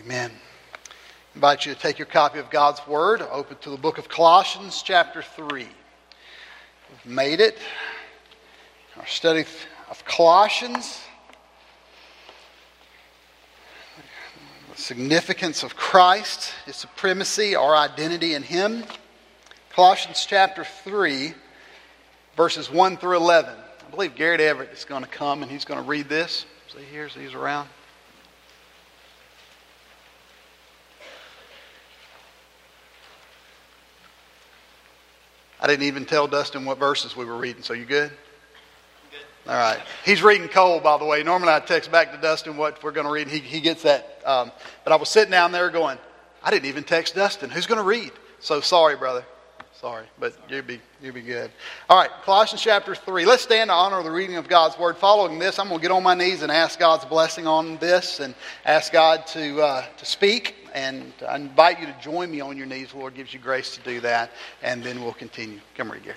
Amen. I invite you to take your copy of God's Word, open to the book of Colossians chapter 3. We've made it. Our study of Colossians. The significance of Christ, His supremacy, our identity in Him. Colossians chapter 3, verses 1 through 11. I believe Garrett Everett is going to come and he's going to read this. Is he here? Is he around? I didn't even tell Dustin what verses we were reading, so you good? Good. All right. He's reading cold, by the way. Normally I text back to Dustin what we're going to read, and he gets that. But I was sitting down there going, I didn't even text Dustin. Who's going to read? So sorry, brother. Sorry, but you'll be good. All right, Colossians chapter 3. Let's stand to honor the reading of God's Word. Following this, I'm going to get on my knees and ask God's blessing on this and ask God to speak. And I invite you to join me on your knees. The Lord gives you grace to do that. And then we'll continue. Come read, Gary.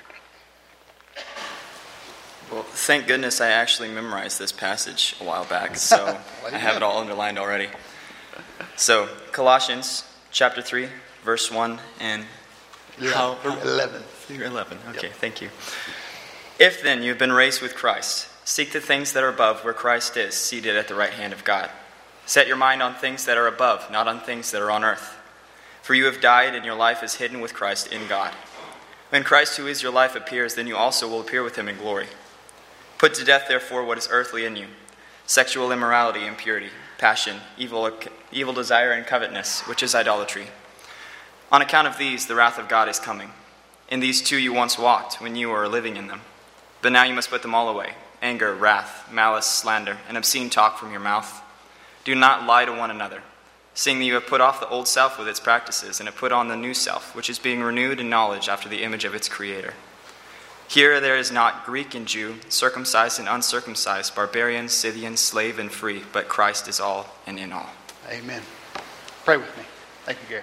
Well, thank goodness I actually memorized this passage a while back. So I have it all underlined already. So, Colossians chapter 3, verse 1 and... 11. You're 11. Okay, Yep. Thank you. If then you have been raised with Christ, seek the things that are above where Christ is, seated at the right hand of God. Set your mind on things that are above, not on things that are on earth. For you have died, and your life is hidden with Christ in God. When Christ, who is your life, appears, then you also will appear with him in glory. Put to death, therefore, what is earthly in you: sexual immorality, impurity, passion, evil desire, and covetousness, which is idolatry. On account of these, the wrath of God is coming. In these too you once walked when you were living in them. But now you must put them all away: anger, wrath, malice, slander, and obscene talk from your mouth. Do not lie to one another, seeing that you have put off the old self with its practices, and have put on the new self, which is being renewed in knowledge after the image of its Creator. Here there is not Greek and Jew, circumcised and uncircumcised, barbarian, Scythian, slave and free, but Christ is all and in all. Amen. Pray with me. Thank you, Gary.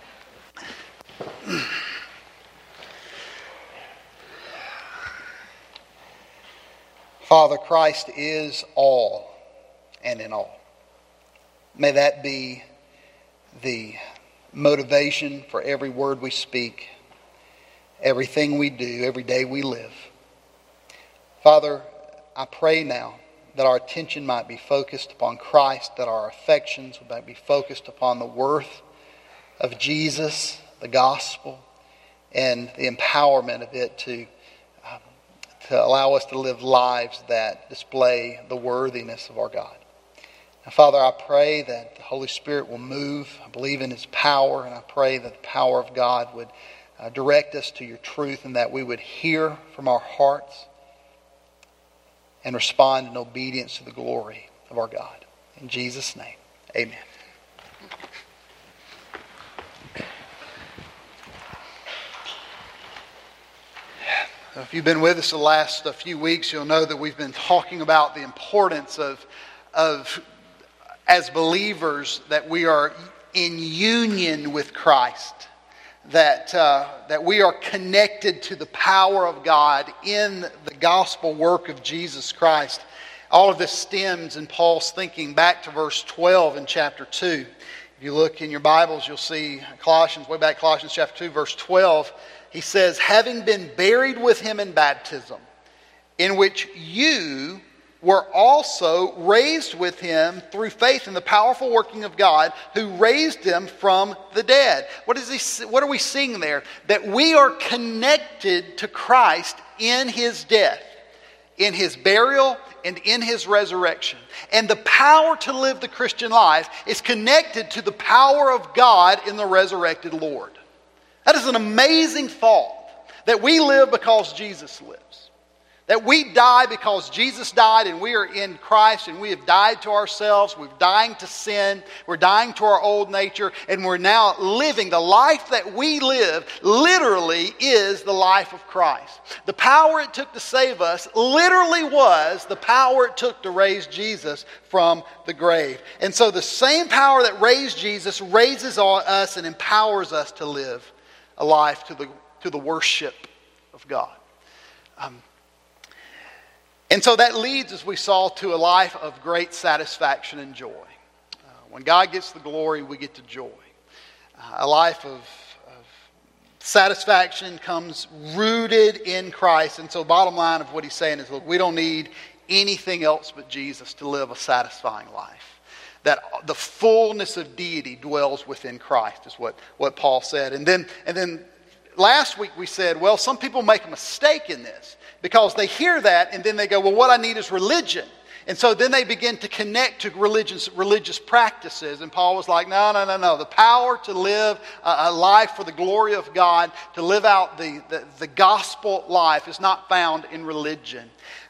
Father, Christ is all and in all. May that be the motivation for every word we speak, everything we do, every day we live. Father, I pray now that our attention might be focused upon Christ, that our affections might be focused upon the worth of Jesus, the gospel, and the empowerment of it to allow us to live lives that display the worthiness of our God. Now, Father, I pray that the Holy Spirit will move. I believe in His power, and I pray that the power of God would direct us to your truth, and that we would hear from our hearts and respond in obedience to the glory of our God. In Jesus' name, amen. If you've been with us the last few weeks, you'll know that we've been talking about the importance of as believers, that we are in union with Christ, that we are connected to the power of God in the gospel work of Jesus Christ. All of this stems in Paul's thinking back to verse 12 in chapter 2. If you look in your Bibles, you'll see Colossians chapter 2, verse 12. He says, having been buried with him in baptism, in which you were also raised with him through faith in the powerful working of God, who raised him from the dead. What are we seeing there? That we are connected to Christ in his death, in his burial, and in his resurrection. And the power to live the Christian life is connected to the power of God in the resurrected Lord. That is an amazing thought, that we live because Jesus lives. That we die because Jesus died, and we are in Christ, and we have died to ourselves. We're dying to sin. We're dying to our old nature, and we're now living. The life that we live literally is the life of Christ. The power it took to save us literally was the power it took to raise Jesus from the grave. And so the same power that raised Jesus raises us and empowers us to live a life to the worship of God. And so that leads, as we saw, to a life of great satisfaction and joy. When God gets the glory, we get the joy. A life of satisfaction comes rooted in Christ. And so bottom line of what he's saying is, look, we don't need anything else but Jesus to live a satisfying life. That the fullness of deity dwells within Christ is what Paul said. And then last week we said, well, some people make a mistake in this because they hear that and then they go, well, what I need is religion. And so then they begin to connect to religious practices. And Paul was like, no. The power to live a life for the glory of God, to live out the gospel life is not found in religion.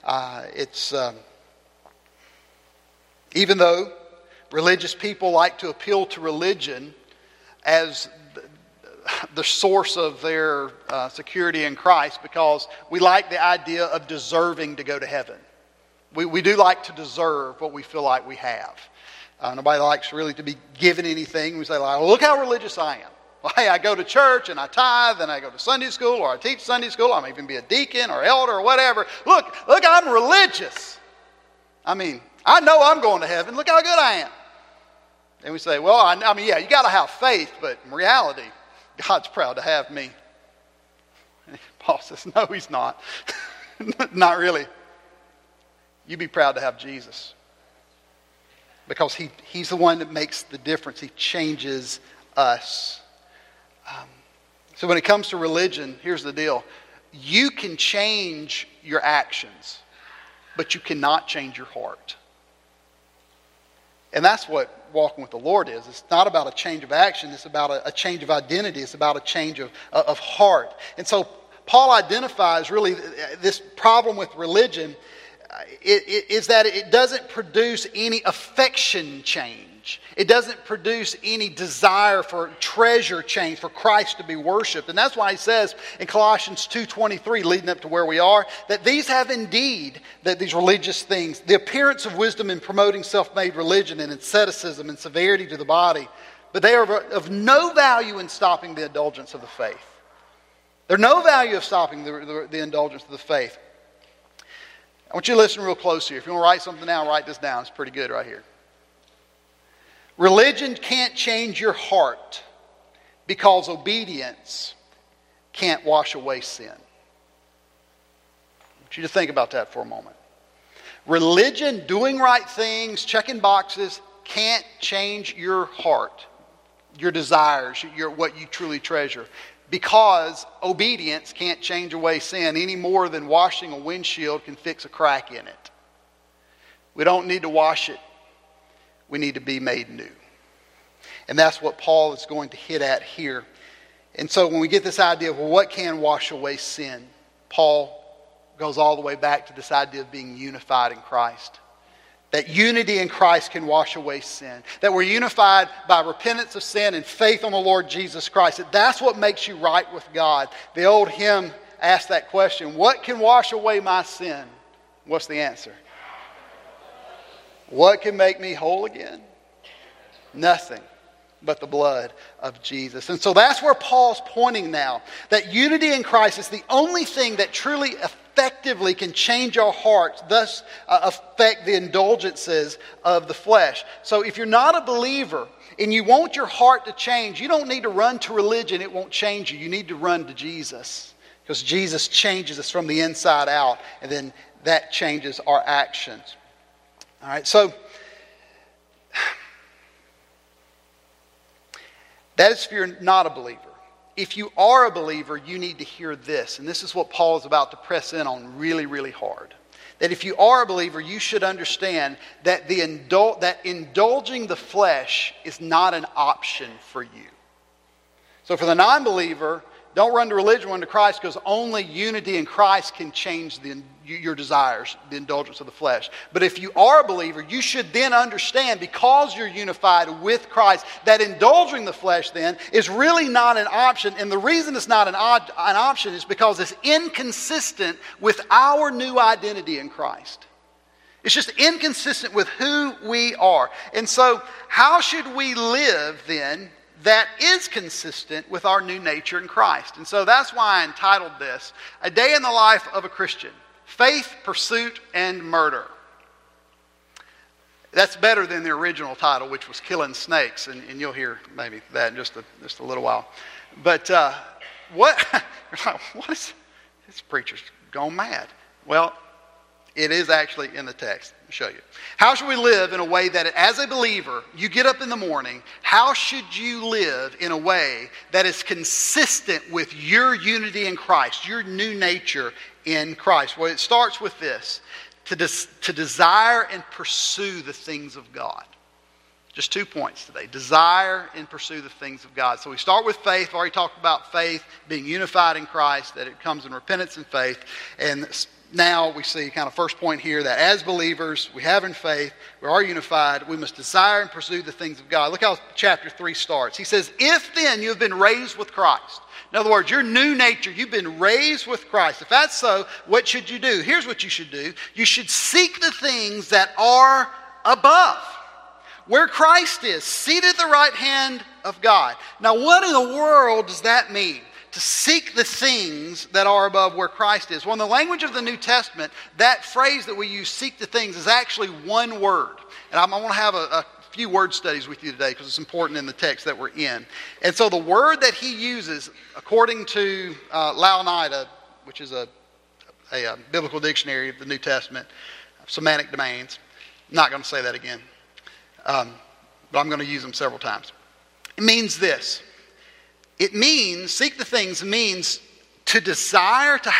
Even though religious people like to appeal to religion as the source of their security in Christ, because we like the idea of deserving to go to heaven. We do like to deserve what we feel like we have. Nobody likes really to be given anything. We say, well, look how religious I am. Well, hey, I go to church and I tithe and I go to Sunday school or I teach Sunday school. I may even be a deacon or elder or whatever. Look, I'm religious. I mean, I know I'm going to heaven. Look how good I am. And we say, well, I mean, yeah, you got to have faith, but in reality, God's proud to have me. And Paul says, no, he's not. Not really. You be proud to have Jesus. Because he's the one that makes the difference. He changes us. So when it comes to religion, here's the deal. You can change your actions, but you cannot change your heart. And that's what walking with the Lord is. It's not about a change of action. It's about a change of identity. It's about a change of heart. And so Paul identifies really this problem with religion is that it doesn't produce any affection change. It doesn't produce any desire for treasure change, for Christ to be worshipped. And that's why he says in Colossians 2:23, leading up to where we are, that these have indeed, that these religious things, the appearance of wisdom in promoting self-made religion and asceticism and severity to the body, but they are of no value in stopping the indulgence of the faith. They're no value of stopping the indulgence of the faith. I want you to listen real close here. If you want to write something down, write this down. It's pretty good right here. Religion can't change your heart because obedience can't wash away sin. I want you to think about that for a moment. Religion, doing right things, checking boxes, can't change your heart, your desires, what you truly treasure. Because obedience can't change away sin any more than washing a windshield can fix a crack in it. We don't need to wash it. We need to be made new. And that's what Paul is going to hit at here. And so when we get this idea of, well, what can wash away sin? Paul goes all the way back to this idea of being unified in Christ. That unity in Christ can wash away sin. That we're unified by repentance of sin and faith on the Lord Jesus Christ. That's what makes you right with God. The old hymn asked that question, what can wash away my sin? What's the answer? What can make me whole again? Nothing but the blood of Jesus. And so that's where Paul's pointing now. That unity in Christ is the only thing that truly effectively can change our hearts, thus affect the indulgences of the flesh. So if you're not a believer and you want your heart to change, you don't need to run to religion. It won't change you. You need to run to Jesus. Because Jesus changes us from the inside out. And then that changes our actions. All right, so that is if you're not a believer. If you are a believer, you need to hear this. And this is what Paul is about to press in on really, really hard. That if you are a believer, you should understand that that indulging the flesh is not an option for you. So for the non-believer, don't run to religion, run to Christ, because only unity in Christ can change your desires, the indulgence of the flesh. But if you are a believer, you should then understand, because you're unified with Christ, that indulging the flesh then is really not an option. And the reason it's not an option is because it's inconsistent with our new identity in Christ. It's just inconsistent with who we are. And so how should we live then that is consistent with our new nature in Christ? And so that's why I entitled this, A Day in the Life of a Christian, Faith, Pursuit, and Murder. That's better than the original title, which was Killing Snakes, and you'll hear maybe that in just a little while. But what is this preacher's gone mad? Well, it is actually in the text. I'll show you. How should we live in a way that, as a believer, you get up in the morning, how should you live in a way that is consistent with your unity in Christ, your new nature in Christ? Well, it starts with this, to desire and pursue the things of God. Just 2 points today. Desire and pursue the things of God. So we start with faith. I've already talked about faith, being unified in Christ, that it comes in repentance and faith. And now we see kind of first point here that as believers, we have in faith, we are unified, we must desire and pursue the things of God. Look how chapter 3 starts. He says, if then you have been raised with Christ. In other words, your new nature, you've been raised with Christ. If that's so, what should you do? Here's what you should do. You should seek the things that are above, where Christ is, seated at the right hand of God. Now, what in the world does that mean? To seek the things that are above where Christ is. Well, in the language of the New Testament, that phrase that we use, seek the things, is actually one word. And I want to have a few word studies with you today because it's important in the text that we're in. And so the word that he uses, according to Louw-Nida, which is a biblical dictionary of the New Testament, semantic domains. I'm not going to say that again, but I'm going to use them several times. It means this. It means, seek the things means to desire to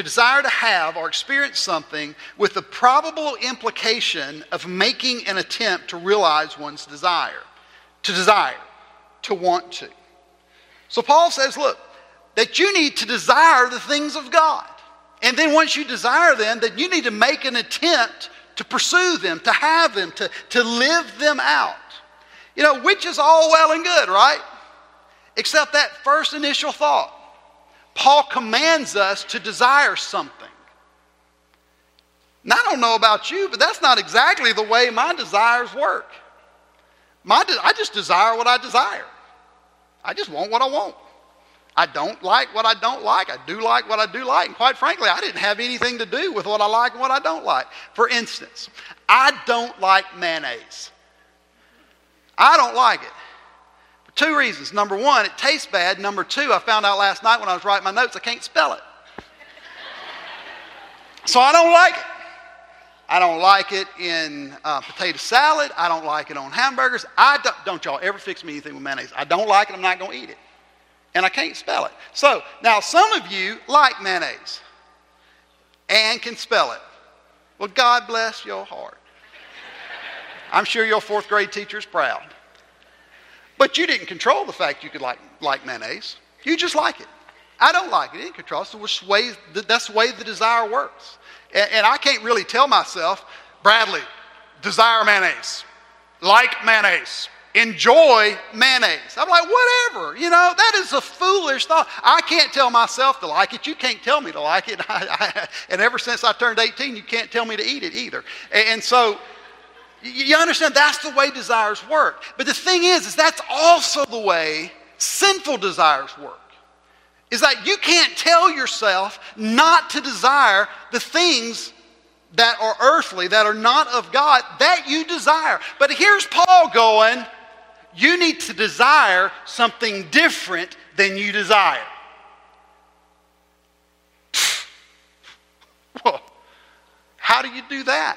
have or experience something with the probable implication of making an attempt to realize one's desire. To desire, to want to. So Paul says, look, that you need to desire the things of God. And then once you desire them, that you need to make an attempt to pursue them, to have them, to live them out. You know, which is all well and good, right? Except that first initial thought. Paul commands us to desire something. Now, I don't know about you, but that's not exactly the way my desires work. I just desire what I desire. I just want what I want. I don't like what I don't like. I do like what I do like. And quite frankly, I didn't have anything to do with what I like and what I don't like. For instance, I don't like mayonnaise. I don't like it. 2 reasons. Number 1, it tastes bad. Number 2, I found out last night when I was writing my notes, I can't spell it. So I don't like it. I don't like it in potato salad. I don't like it on hamburgers. Don't y'all ever fix me anything with mayonnaise. I don't like it. I'm not going to eat it. And I can't spell it. So now some of you like mayonnaise and can spell it. Well, God bless your heart. I'm sure your 4th grade teacher is proud. But you didn't control the fact you could like mayonnaise. You just like it. I don't like it. You didn't control it. So that's the way the desire works. And I can't really tell myself, Bradley, desire mayonnaise, like mayonnaise, enjoy mayonnaise. I'm like, whatever. You know, that is a foolish thought. I can't tell myself to like it. You can't tell me to like it. And ever since I turned 18, you can't tell me to eat it either. And so you understand that's the way desires work. But the thing is that's also the way sinful desires work. Is that you can't tell yourself not to desire the things that are earthly, that are not of God, that you desire. But here's Paul going, you need to desire something different than you desire. Well, how do you do that?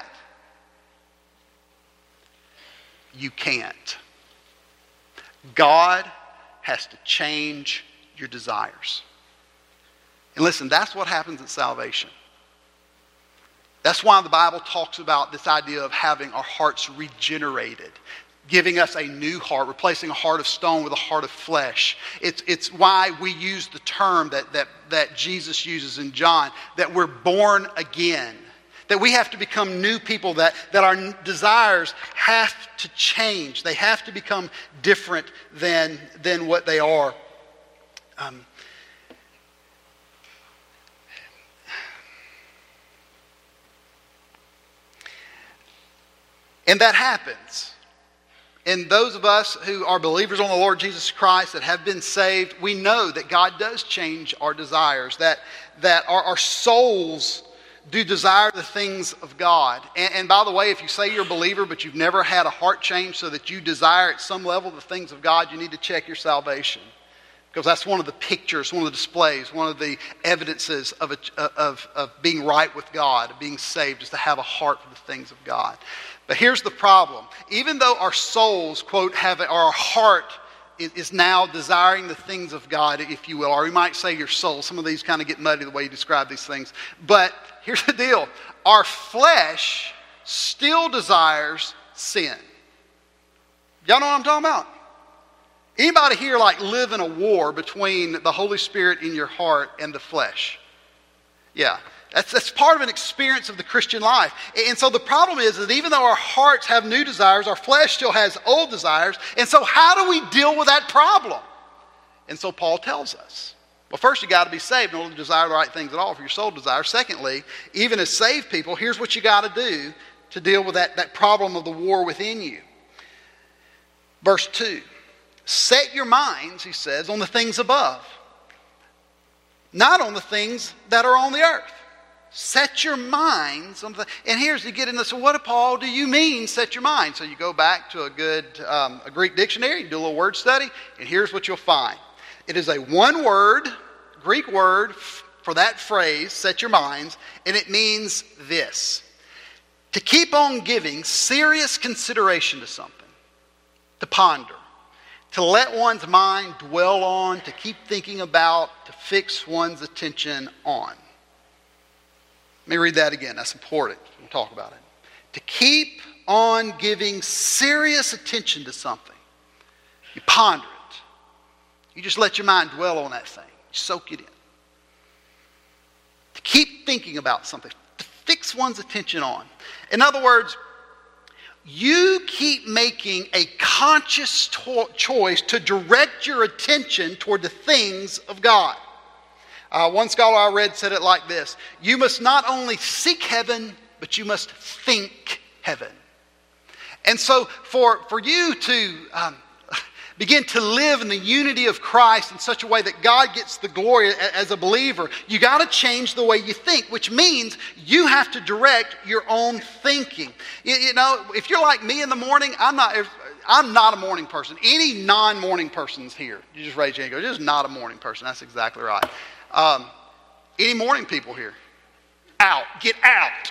You can't. God has to change your desires. And listen, that's what happens at salvation. That's why the Bible talks about this idea of having our hearts regenerated, giving us a new heart, replacing a heart of stone with a heart of flesh. It's why we use the term that Jesus uses in John, that we're born again. That we have to become new people, that our desires have to change. They have to become different than what they are. And that happens. And those of us who are believers on the Lord Jesus Christ that have been saved, we know that God does change our desires, that our souls do desire the things of God. And by the way, if you say you're a believer but you've never had a heart change so that you desire at some level the things of God, you need to check your salvation. Because that's one of the pictures, one of the displays, one of the evidences of being right with God, of being saved, is to have a heart for the things of God. But here's the problem. Even though our souls, quote, or our heart is now desiring the things of God, if you will, or you might say your soul. Some of these kind of get muddy the way you describe these things. But here's the deal. Our flesh still desires sin. Y'all know what I'm talking about? Anybody here live in a war between the Holy Spirit in your heart and the flesh? Yeah. That's part of an experience of the Christian life. And so the problem is that even though our hearts have new desires, our flesh still has old desires. And so how do we deal with that problem? And so Paul tells us. Well, first you got to be saved in order to desire the right things at all for your soul desire. Secondly, even as saved people, here's what you got to do to deal with that problem of the war within you. Verse 2. Set your minds, he says, on the things above, not on the things that are on the earth. Set your minds on the... And here's you get into, so what, Paul, do you mean set your mind? So you go back to a Greek dictionary, you do a little word study, and here's what you'll find. It is a one-word, Greek word for that phrase, set your minds, and it means this: to keep on giving serious consideration to something, to ponder, to let one's mind dwell on, to keep thinking about, to fix one's attention on. Let me read that again. That's important. We'll talk about it. To keep on giving serious attention to something. You ponder it. You just let your mind dwell on that thing. You soak it in. To keep thinking about something. To fix one's attention on. In other words, you keep making a conscious choice to direct your attention toward the things of God. One scholar I read said it like this: you must not only seek heaven, but you must think heaven. And so for you to begin to live in the unity of Christ in such a way that God gets the glory as a believer, you got to change the way you think, which means you have to direct your own thinking. You know, if you're like me in the morning, I'm not a morning person. Any non-morning person's here, you just raise your hand and go, just not a morning person. That's exactly right. Any morning people here? Out. Get out.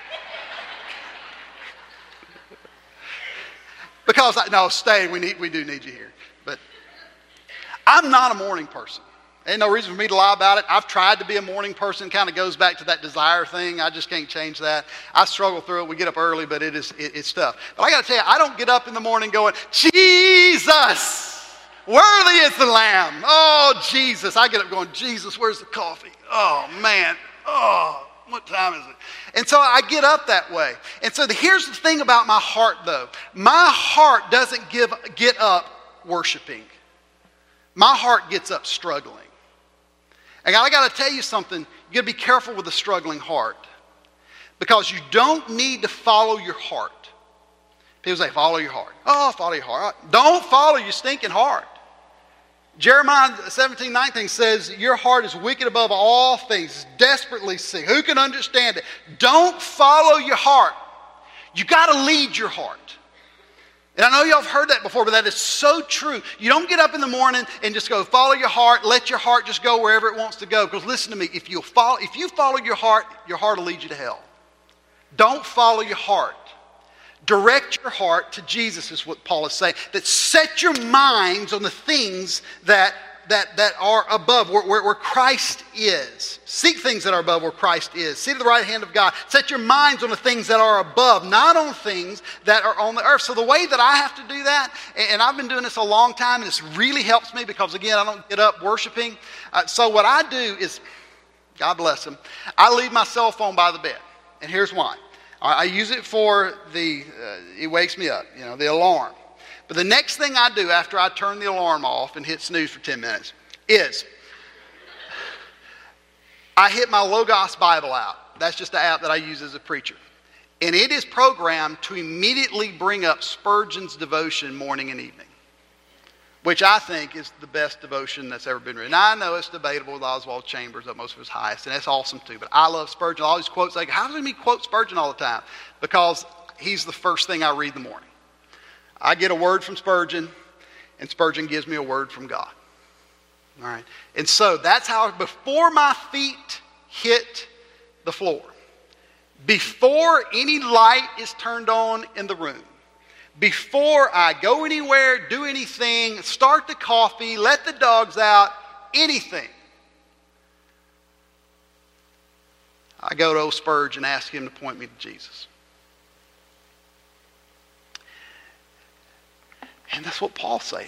Because, no, stay. We do need you here. But I'm not a morning person. Ain't no reason for me to lie about it. I've tried to be a morning person. Kind of goes back to that desire thing. I just can't change that. I struggle through it. We get up early, but it's tough. But I got to tell you, I don't get up in the morning going, Jesus, worthy is the Lamb. Oh, Jesus. I get up going, Jesus, where's the coffee? Oh, man. Oh, what time is it? And so I get up that way. And so here's the thing about my heart, though. My heart doesn't get up worshiping. My heart gets up struggling. And I got to tell you something. You got to be careful with a struggling heart, because you don't need to follow your heart. People say, follow your heart. Oh, follow your heart. Don't follow your stinking heart. Jeremiah 17:19 says, your heart is wicked above all things, desperately sick. Who can understand it? Don't follow your heart. You got to lead your heart. And I know y'all have heard that before, but that is so true. You don't get up in the morning and just go follow your heart, let your heart just go wherever it wants to go. Because listen to me, if you follow your heart will lead you to hell. Don't follow your heart. Direct your heart to Jesus, is what Paul is saying. That set your minds on the things that are above, where Christ is. Seek things that are above where Christ is. Sit at the right hand of God. Set your minds on the things that are above, not on things that are on the earth. So the way that I have to do that, and I've been doing this a long time, and this really helps me because, again, I don't get up worshiping. So what I do is, God bless him, I leave my cell phone by the bed. And here's why. I use it for it wakes me up, the alarm. But the next thing I do after I turn the alarm off and hit snooze for 10 minutes is I hit my Logos Bible out. That's just the app that I use as a preacher. And it is programmed to immediately bring up Spurgeon's devotion morning and evening. which I think is the best devotion that's ever been written. Now, I know it's debatable with Oswald Chambers at most of his highest, and that's awesome too, but I love Spurgeon. All these quotes, like, how does he quote Spurgeon all the time? Because he's the first thing I read in the morning. I get a word from Spurgeon, and Spurgeon gives me a word from God. All right? And so that's how, before my feet hit the floor, before any light is turned on in the room, before I go anywhere, do anything, start the coffee, let the dogs out, anything, I go to old Spurgeon and ask him to point me to Jesus. And that's what Paul's saying.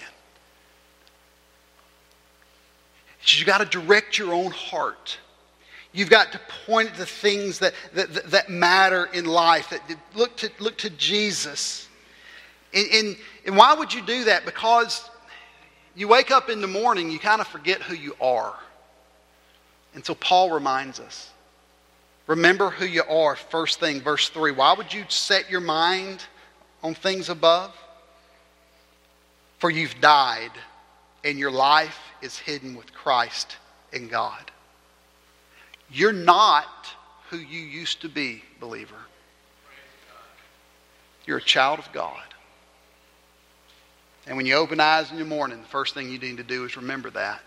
You got to direct your own heart. You've got to point at the things that matter in life. That look to Jesus. And why would you do that? Because you wake up in the morning, you kind of forget who you are. And so Paul reminds us. Remember who you are. First thing, verse 3. Why would you set your mind on things above? For you've died, and your life is hidden with Christ in God. You're not who you used to be, believer. You're a child of God. And when you open eyes in the morning, the first thing you need to do is remember that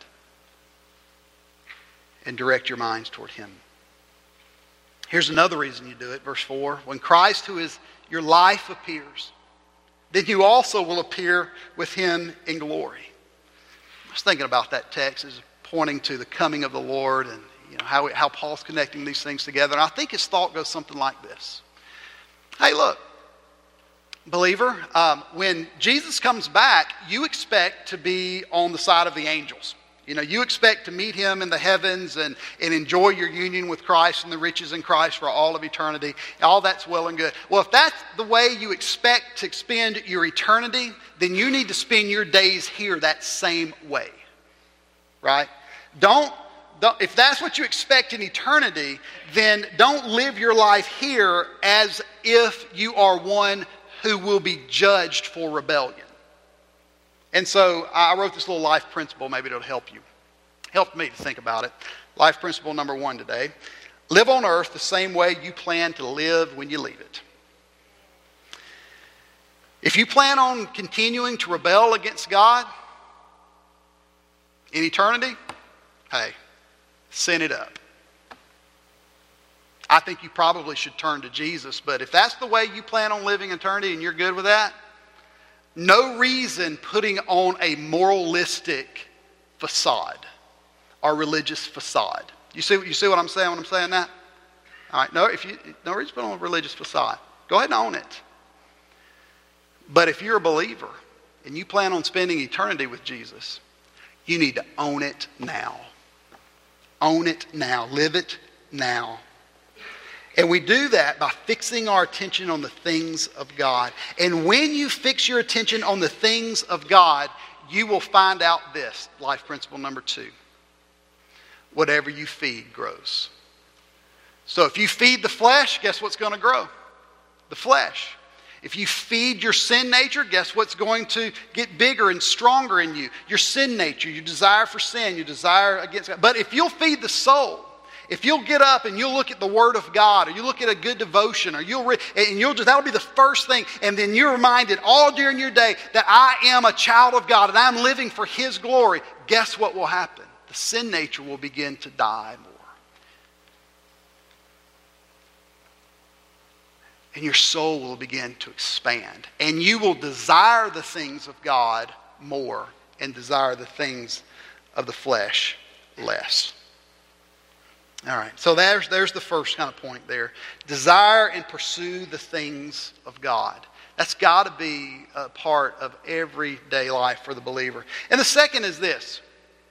and direct your minds toward Him. Here's another reason you do it, verse 4. When Christ, who is your life, appears, then you also will appear with Him in glory. I was thinking about that text as pointing to the coming of the Lord and how Paul's connecting these things together. And I think his thought goes something like this. Hey, look, believer, when Jesus comes back, you expect to be on the side of the angels. You expect to meet Him in the heavens and enjoy your union with Christ and the riches in Christ for all of eternity. All that's well and good. Well, if that's the way you expect to spend your eternity, then you need to spend your days here that same way. Right? If that's what you expect in eternity, then don't live your life here as if you are one who will be judged for rebellion. And so I wrote this little life principle. Maybe it'll help you. Helped me to think about it. Life principle number 1 today. Live on earth the same way you plan to live when you leave it. If you plan on continuing to rebel against God in eternity, hey, sin it up. I think you probably should turn to Jesus, but if that's the way you plan on living eternity and you're good with that, no reason putting on a moralistic facade or religious facade. You see what I'm saying when I'm saying that? All right, no reason to put on a religious facade. Go ahead and own it. But if you're a believer and you plan on spending eternity with Jesus, you need to own it now. Own it now. Live it now. And we do that by fixing our attention on the things of God. And when you fix your attention on the things of God, you will find out this, life principle number 2. Whatever you feed grows. So if you feed the flesh, guess what's going to grow? The flesh. If you feed your sin nature, guess what's going to get bigger and stronger in you? Your sin nature, your desire for sin, your desire against God. But if you'll feed the soul, if you'll get up and you'll look at the Word of God, or you look at a good devotion, or that'll be the first thing, and then you're reminded all during your day that I am a child of God and I'm living for His glory. Guess what will happen? The sin nature will begin to die more. And your soul will begin to expand. And you will desire the things of God more and desire the things of the flesh less. All right, so there's the first kind of point there. Desire and pursue the things of God. That's got to be a part of everyday life for the believer. And the second is this.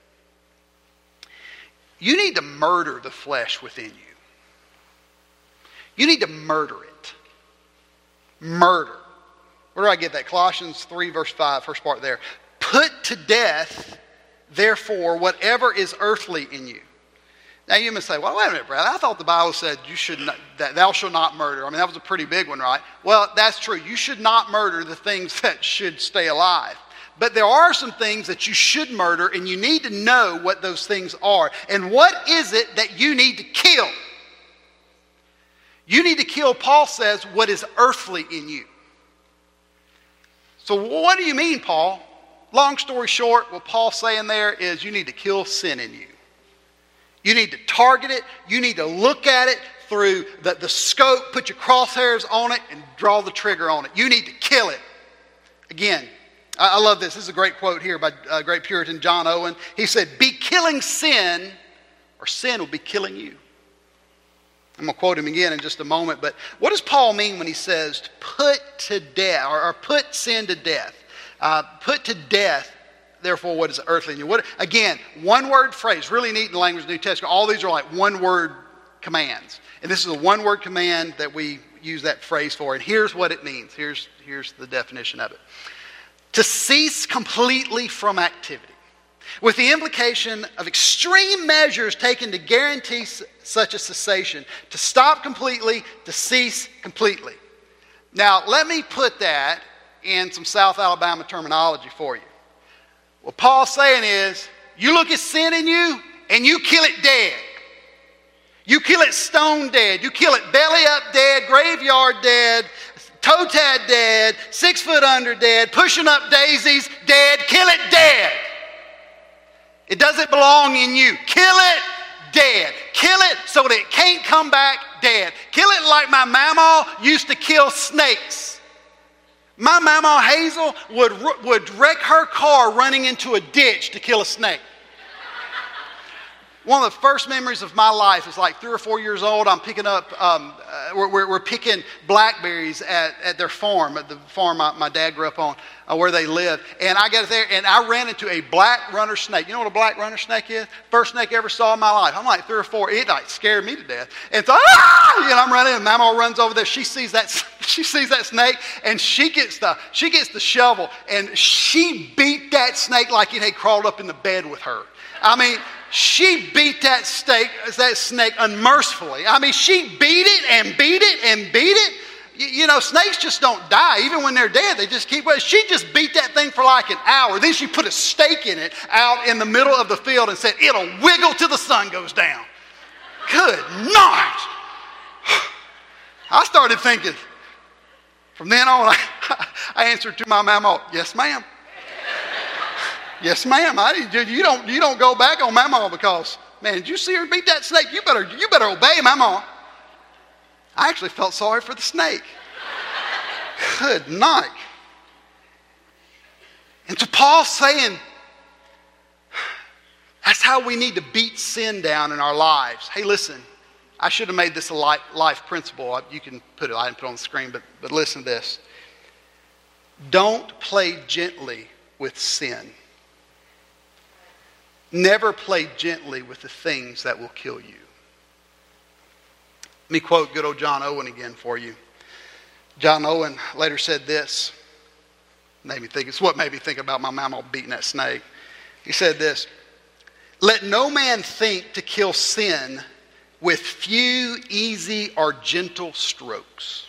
You need to murder the flesh within you. You need to murder it. Murder. Where do I get that? Colossians 3 verse 5, first part there. Put to death, therefore, whatever is earthly in you. Now you may say, well, wait a minute, Brad. I thought the Bible said that thou shalt not murder. I mean, that was a pretty big one, right? Well, that's true. You should not murder the things that should stay alive. But there are some things that you should murder, and you need to know what those things are. And what is it that you need to kill? You need to kill, Paul says, what is earthly in you. So what do you mean, Paul? Long story short, what Paul's saying there is you need to kill sin in you. You need to target it. You need to look at it through the scope, put your crosshairs on it, and draw the trigger on it. You need to kill it. Again, I love this. This is a great quote here by great Puritan John Owen. He said, be killing sin, or sin will be killing you. I'm going to quote him again in just a moment. But what does Paul mean when he says to put to death, or put sin to death? Put to death, therefore, what is earthly in you? Again, one-word phrase, really neat in the language of the New Testament. All these are like one-word commands. And this is a one-word command that we use that phrase for. And here's what it means. Here's the definition of it. To cease completely from activity, with the implication of extreme measures taken to guarantee such a cessation. To stop completely, to cease completely. Now, let me put that in some South Alabama terminology for you. What Paul's saying is, you look at sin in you, and you kill it dead. You kill it stone dead. You kill it belly up dead, graveyard dead, toe tag dead, 6 foot under dead, pushing up daisies dead. Kill it dead. It doesn't belong in you. Kill it dead. Kill it so that it can't come back dead. Kill it like my mama used to kill snakes. My mama Hazel would wreck her car running into a ditch to kill a snake. One of the first memories of my life is like 3 or 4 years old. I'm picking up, we're picking blackberries at their farm, at the farm my dad grew up on, where they live. And I got there and I ran into a black runner snake. You know what a black runner snake is? First snake I ever saw in my life. I'm like 3 or 4. It like scared me to death. And so, and I'm running and Mama runs over there. She sees that snake and she gets the shovel and she beat that snake like it had crawled up in the bed with her. I mean, she beat that snake unmercifully. I mean, she beat it and beat it and beat it. You know, snakes just don't die. Even when they're dead, they just keep. She just beat that thing for like an hour. Then she put a stake in it out in the middle of the field and said, it'll wiggle till the sun goes down. Good night. I started thinking, from then on, I answered to my mama, yes, ma'am. Yes, ma'am. You don't go back on Mama because, man, did you see her beat that snake? You better obey Mama. I actually felt sorry for the snake. Good night. And so Paul's saying, that's how we need to beat sin down in our lives. Hey, listen, I should have made this a life principle. You can put it, I didn't put it on the screen, but listen to this. Don't play gently with sin. Never play gently with the things that will kill you. Let me quote good old John Owen again for you. John Owen later said this. It's what made me think about my mama beating that snake. He said this, let no man think to kill sin with few, easy, or gentle strokes.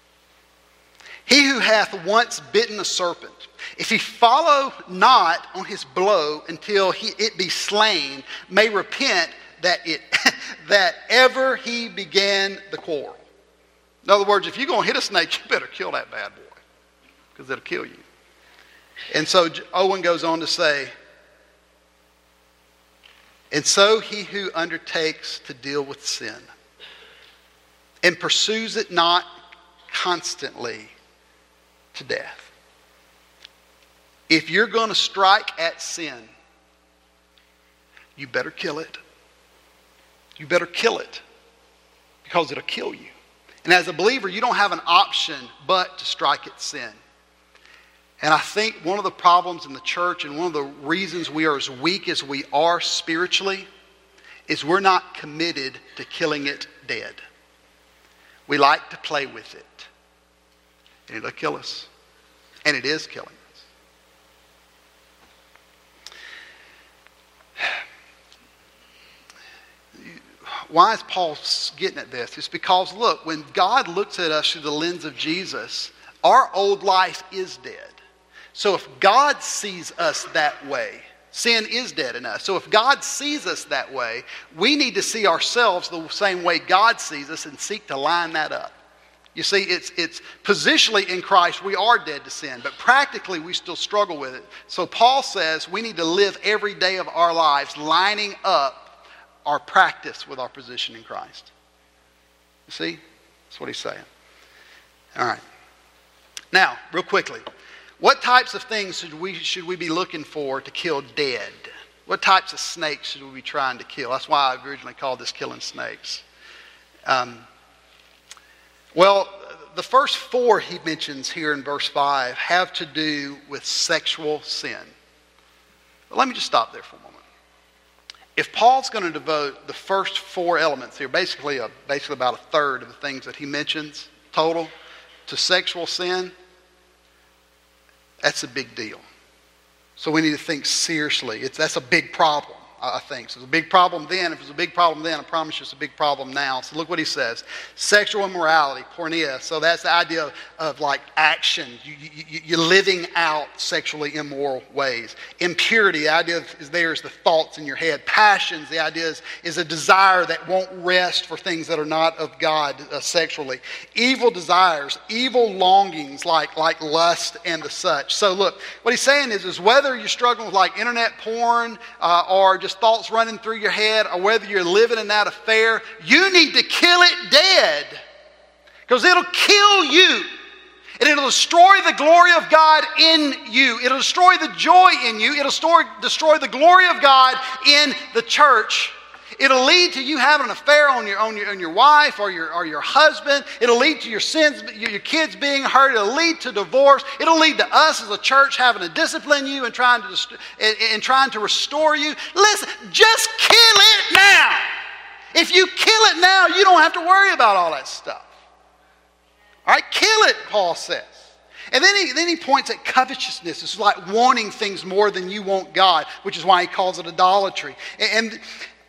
He who hath once bitten a serpent, if he follow not on his blow until it be slain, may repent that ever he began the quarrel. In other words, if you're going to hit a snake, you better kill that bad boy, because it'll kill you. And so Owen goes on to say, and so he who undertakes to deal with sin and pursues it not constantly to death. If you're going to strike at sin, you better kill it. You better kill it because it'll kill you. And as a believer, you don't have an option but to strike at sin. And I think one of the problems in the church and one of the reasons we are as weak as we are spiritually is we're not committed to killing it dead. We like to play with it. And it'll kill us. And it is killing us. Why is Paul getting at this? It's because, look, when God looks at us through the lens of Jesus, our old life is dead. So if God sees us that way, sin is dead in us. So if God sees us that way, we need to see ourselves the same way God sees us and seek to line that up. You see, it's positionally in Christ we are dead to sin, but practically we still struggle with it. So Paul says we need to live every day of our lives lining up our practice with our position in Christ. You see? That's what he's saying. All right. Now, real quickly, what types of things should we be looking for to kill dead? What types of snakes should we be trying to kill? That's why I originally called this killing snakes. Well, the first 4 he mentions here in verse 5 have to do with sexual sin. But let me just stop there for a moment. If Paul's going to devote the first 4 elements here, basically about a third of the things that he mentions total, to sexual sin, that's a big deal. So we need to think seriously. That's a big problem, I think. So it's a big problem then. If it's a big problem then, I promise you it's a big problem now. So look what he says. Sexual immorality, porneia. So that's the idea of like action. You're living out sexually immoral ways. Impurity, the idea is the thoughts in your head. Passions, the idea is a desire that won't rest for things that are not of God sexually. Evil desires, evil longings like lust and the such. So look, what he's saying is whether you're struggling with like internet porn or just thoughts running through your head, or whether you're living in that affair, you need to kill it dead. Because it'll kill you. And it'll destroy the glory of God in you. It'll destroy the joy in you. It'll destroy the glory of God in the church. It'll lead to you having an affair on your wife or your husband. It'll lead to your sins, your kids being hurt. It'll lead to divorce. It'll lead to us as a church having to discipline you and trying to restore you. Listen, just kill it now. If you kill it now, you don't have to worry about all that stuff. All right, kill it, Paul says. And then he points at covetousness. It's like wanting things more than you want God, which is why he calls it idolatry. And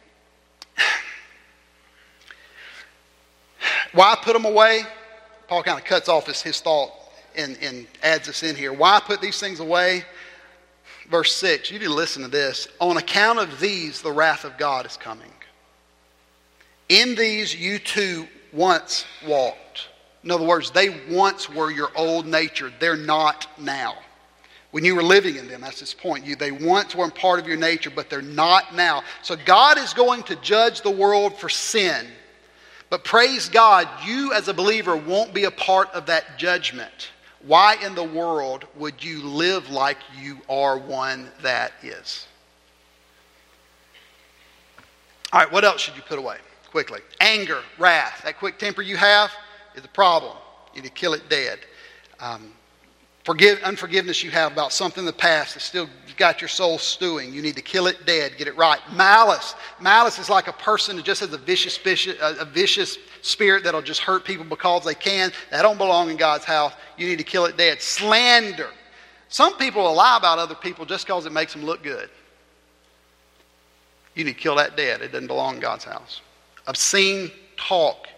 why put them away? Paul kind of cuts off his thought and adds this in here. Why put these things away? Verse 6, you need to listen to this. On account of these, the wrath of God is coming. In these you too once walked. In other words, they once were your old nature. They're not now. When you were living in them, that's his point. They once were part of your nature, but they're not now. So God is going to judge the world for sin. But praise God, you as a believer won't be a part of that judgment. Why in the world would you live like you are one that is? All right, what else should you put away? Quickly. Anger, wrath, that quick temper you have is a problem. You need to kill it dead. Unforgiveness you have about something in the past that's still got your soul stewing. You need to kill it dead, get it right. Malice. Malice is like a person that just has a vicious spirit that'll just hurt people because they can. That don't belong in God's house. You need to kill it dead. Slander. Some people will lie about other people just because it makes them look good. You need to kill that dead. It doesn't belong in God's house. Obscene talk.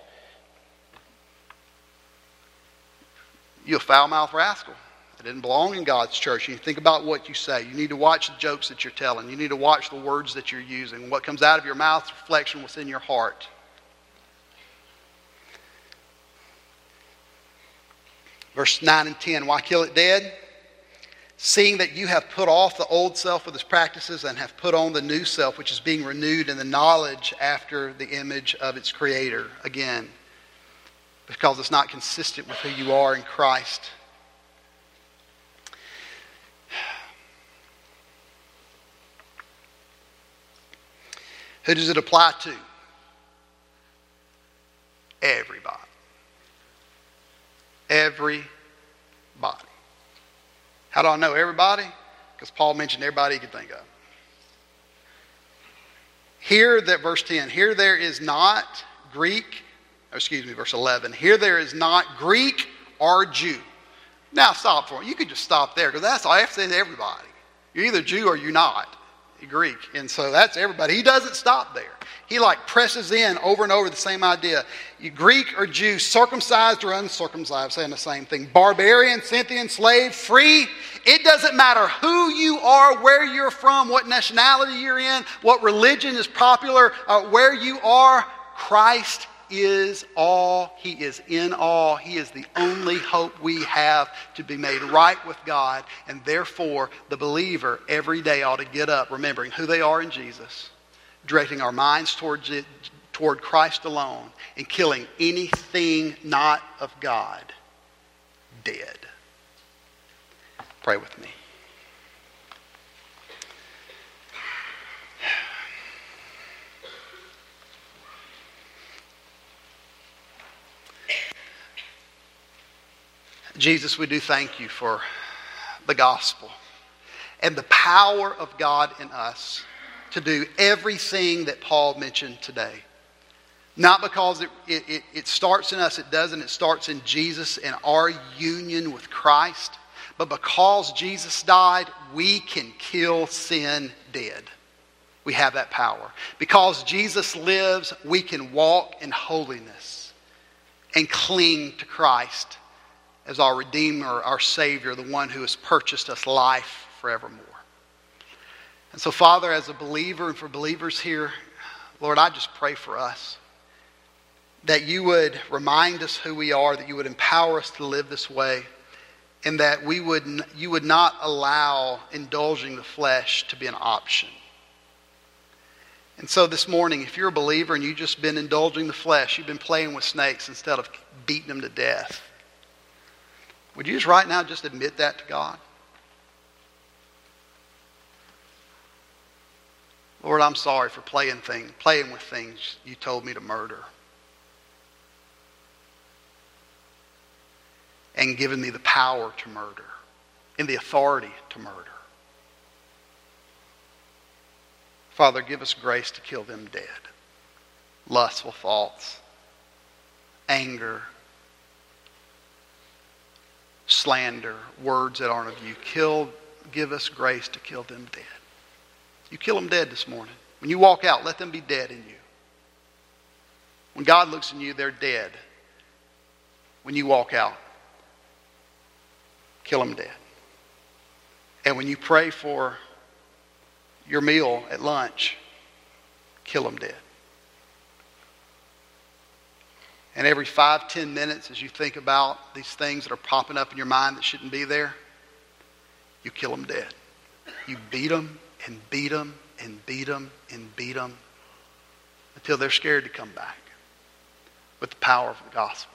You're a foul-mouthed rascal. It didn't belong in God's church. You need to think about what you say. You need to watch the jokes that you're telling. You need to watch the words that you're using. What comes out of your mouth is a reflection of what's in your heart. Verse 9 and 10, why kill it dead? Seeing that you have put off the old self with its practices and have put on the new self, which is being renewed in the knowledge after the image of its creator. Again, because it's not consistent with who you are in Christ. Who does it apply to? Everybody. Everybody. How do I know everybody? Because Paul mentioned everybody he could think of. Here, that verse 10, here there is not verse 11. Here there is not Greek or Jew. Now stop for it. You could just stop there because that's all I have to say to everybody. You're either Jew or you're not. Greek. And so that's everybody. He doesn't stop there. He like presses in over and over the same idea. You Greek or Jew, circumcised or uncircumcised, saying the same thing. Barbarian, Scythian, slave, free. It doesn't matter who you are, where you're from, what nationality you're in, what religion is popular, where you are. Christ is all. He is in all. He is the only hope we have to be made right with God. And therefore, the believer every day ought to get up remembering who they are in Jesus, directing our minds toward Christ alone, and killing anything not of God dead. Pray with me. Jesus, we do thank you for the gospel and the power of God in us to do everything that Paul mentioned today. Not because it starts in us, it doesn't. It starts in Jesus and our union with Christ. But because Jesus died, we can kill sin dead. We have that power. Because Jesus lives, we can walk in holiness and cling to Christ as our Redeemer, our Savior, the one who has purchased us life forevermore. And so, Father, as a believer and for believers here, Lord, I just pray for us that you would remind us who we are, that you would empower us to live this way, and that you would not allow indulging the flesh to be an option. And so this morning, if you're a believer and you've just been indulging the flesh, you've been playing with snakes instead of beating them to death, would you just right now just admit that to God? Lord, I'm sorry for playing with things you told me to murder. And given me the power to murder and the authority to murder. Father, give us grace to kill them dead. Lustful thoughts, anger, slander, words that aren't of you. Give us grace to kill them dead. You kill them dead this morning. When you walk out, let them be dead in you. When God looks in you, they're dead. When you walk out, kill them dead. And when you pray for your meal at lunch, kill them dead. And every 5-10 minutes as you think about these things that are popping up in your mind that shouldn't be there, you kill them dead. You beat them and beat them and beat them and beat them until they're scared to come back with the power of the gospel.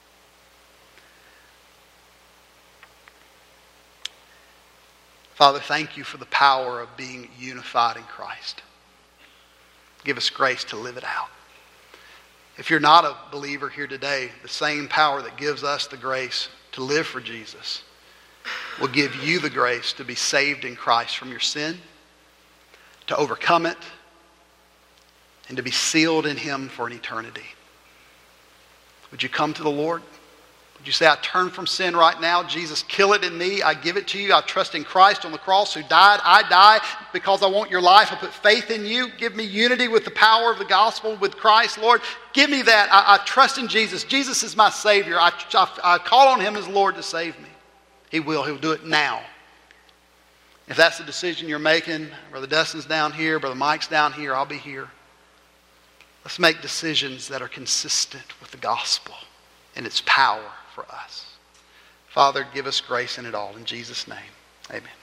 Father, thank you for the power of being unified in Christ. Give us grace to live it out. If you're not a believer here today, the same power that gives us the grace to live for Jesus will give you the grace to be saved in Christ from your sin, to overcome it, and to be sealed in Him for an eternity. Would you come to the Lord? Would you say, I turn from sin right now. Jesus, kill it in me. I give it to you. I trust in Christ on the cross who died. I die because I want your life. I put faith in you. Give me unity with the power of the gospel with Christ. Lord, give me that. I trust in Jesus. Jesus is my Savior. I call on Him as Lord to save me. He will. He'll do it now. If that's the decision you're making, Brother Dustin's down here, Brother Mike's down here, I'll be here. Let's make decisions that are consistent with the gospel and its power for us. Father, give us grace in it all. In Jesus' name, amen.